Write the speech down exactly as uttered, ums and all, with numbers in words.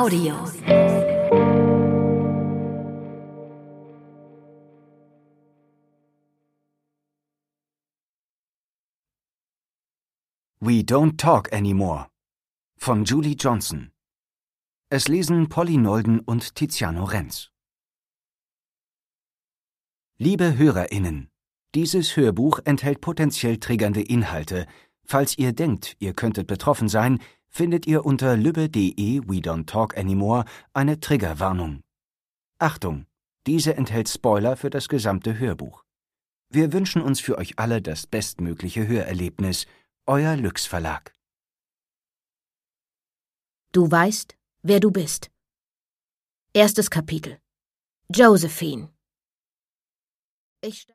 Audio. We Don't Talk Anymore von Julie Johnson. Es lesen Polly Nolden und Tiziano Renz. Liebe HörerInnen, dieses Hörbuch enthält potenziell triggernde Inhalte. Falls ihr denkt, ihr könntet betroffen sein, findet ihr unter lübbe punkt de We Don't Talk Anymore eine Triggerwarnung. Achtung, diese enthält Spoiler für das gesamte Hörbuch. Wir wünschen uns für euch alle das bestmögliche Hörerlebnis. Euer Lüx Verlag. Du weißt, wer du bist. Erstes Kapitel. Josephine. Ich